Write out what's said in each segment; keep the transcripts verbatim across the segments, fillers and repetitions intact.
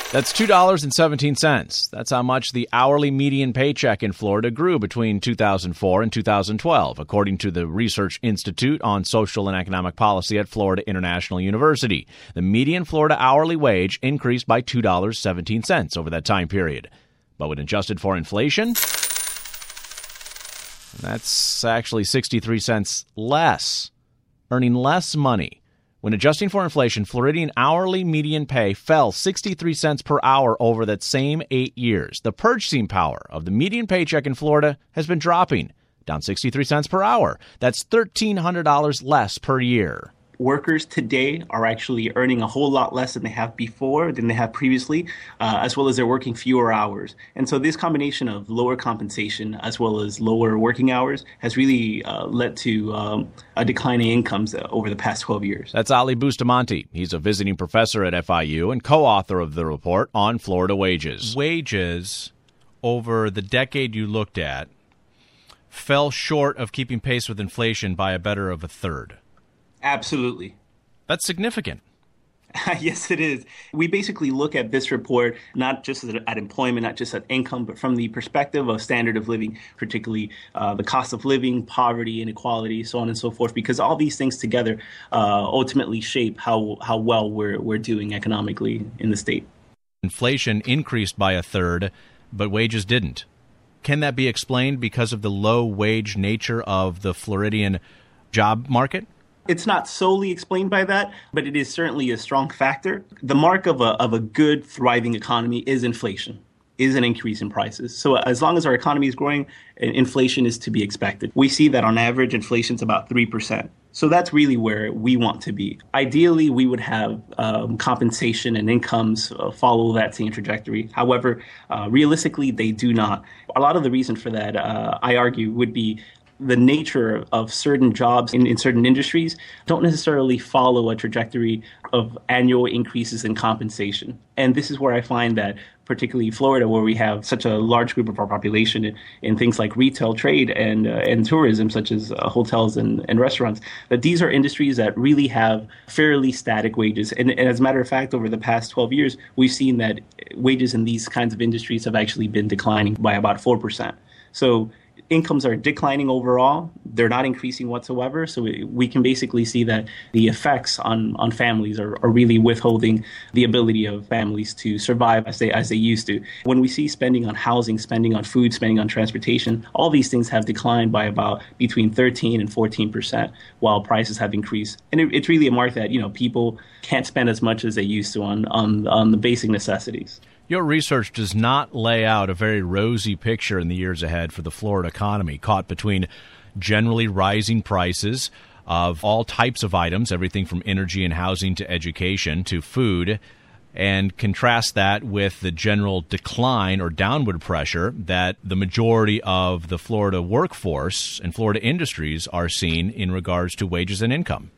That's two dollars and seventeen cents. That's how much the hourly median paycheck in Florida grew between two thousand four and two thousand twelve, according to the Research Institute on Social and Economic Policy at Florida International University. The median Florida hourly wage increased by two dollars and seventeen cents over that time period. But when adjusted for inflation, that's actually sixty-three cents less, earning less money. When adjusting for inflation, Floridian hourly median pay fell sixty-three cents per hour over that same eight years. The purchasing power of the median paycheck in Florida has been dropping, down sixty-three cents per hour. That's one thousand three hundred dollars less per year. Workers today are actually earning a whole lot less than they have before, than they have previously, uh, as well as they're working fewer hours. And so this combination of lower compensation as well as lower working hours has really uh, led to um, a decline in incomes over the past twelve years. That's Ali Bustamante. He's a visiting professor at F I U and co-author of the report on Florida wages. Wages over the decade you looked at fell short of keeping pace with inflation by a better of a third. Absolutely. That's significant. Yes, it is. We basically look at this report not just at, at employment, not just at income, but from the perspective of standard of living, particularly uh, the cost of living, poverty, inequality, so on and so forth, because all these things together uh, ultimately shape how how well we're we're doing economically in the state. Inflation increased by a third, but wages didn't. Can that be explained because of the low wage nature of the Floridian job market? It's not solely explained by that, but it is certainly a strong factor. The mark of a of a good, thriving economy is inflation, is an increase in prices. So as long as our economy is growing, inflation is to be expected. We see that on average, inflation is about three percent. So that's really where we want to be. Ideally, we would have um, compensation and incomes uh, follow that same trajectory. However, uh, realistically, they do not. A lot of the reason for that, uh, I argue, would be the nature of certain jobs in, in certain industries don't necessarily follow a trajectory of annual increases in compensation. And this is where I find that, particularly Florida, where we have such a large group of our population in, in things like retail, trade, and uh, and tourism, such as uh, hotels and, and restaurants, that these are industries that really have fairly static wages. And, and as a matter of fact, over the past twelve years, we've seen that wages in these kinds of industries have actually been declining by about four percent. So incomes are declining overall. They're not increasing whatsoever. So we, we can basically see that the effects on, on families are, are really withholding the ability of families to survive as they as they used to. When we see spending on housing, spending on food, spending on transportation, all these things have declined by about between thirteen and fourteen percent, while prices have increased. And it, it's really a mark that, you know, people can't spend as much as they used to on on, on the basic necessities. Your research does not lay out a very rosy picture in the years ahead for the Florida economy, caught between generally rising prices of all types of items, everything from energy and housing to education to food, and contrast that with the general decline or downward pressure that the majority of the Florida workforce and Florida industries are seeing in regards to wages and income.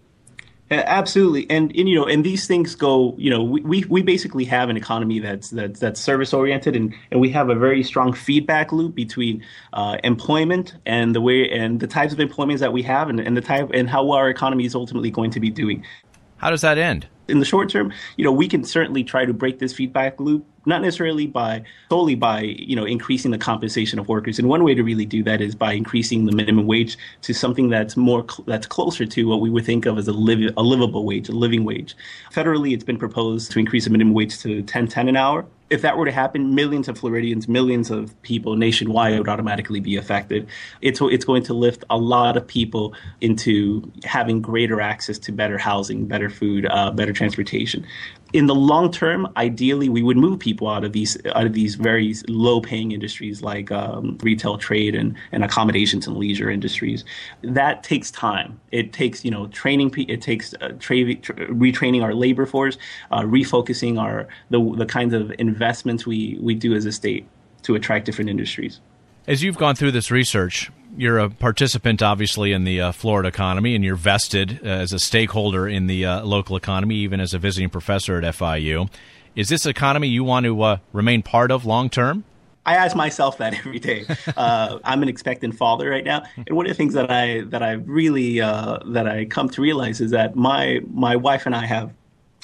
Absolutely, and, and you know, and these things go. You know, we we basically have an economy that's that's that's service oriented, and, and we have a very strong feedback loop between uh, employment and the way and the types of employments that we have, and, and the type and how our economy is ultimately going to be doing. How does that end? In the short term, you know, we can certainly try to break this feedback loop, not necessarily by solely by, you know, increasing the compensation of workers. And one way to really do that is by increasing the minimum wage to something that's more that's closer to what we would think of as a live a livable wage, a living wage. Federally, it's been proposed to increase the minimum wage to ten ten an hour. If that were to happen, millions of Floridians, millions of people nationwide would automatically be affected. It's it's going to lift a lot of people into having greater access to better housing, better food, uh, better transportation. In the long term, ideally, we would move people out of these out of these very low-paying industries like um, retail, trade, and, and accommodations and leisure industries. That takes time. It takes, you know, training. It takes uh, tra- tra- retraining our labor force, uh, refocusing our the the kinds of investments we, we do as a state to attract different industries. As you've gone through this research, you're a participant, obviously, in the uh, Florida economy, and you're vested uh, as a stakeholder in the uh, local economy, even as a visiting professor at F I U. Is this economy you want to uh, remain part of long term? I ask myself that every day. Uh, I'm an expectant father right now, and one of the things that I that I really uh, that I come to realize is that my my wife and I have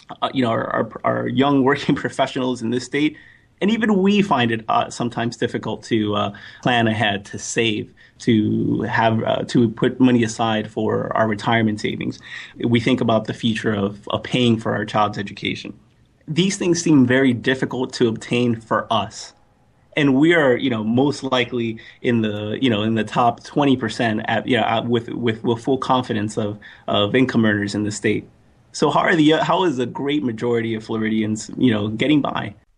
uh, you know, our, our, our young working professionals in this state. And even we find it uh, sometimes difficult to uh, plan ahead, to save, to have uh, to put money aside for our retirement savings. We think about the future of, of paying for our child's education. These things seem very difficult to obtain for us. And we are, you know, most likely in the, you know, in the top twenty percent at, you know, at, with, with, with full confidence of, of income earners in the state. So how are the, how is the great majority of Floridians, you know, getting by?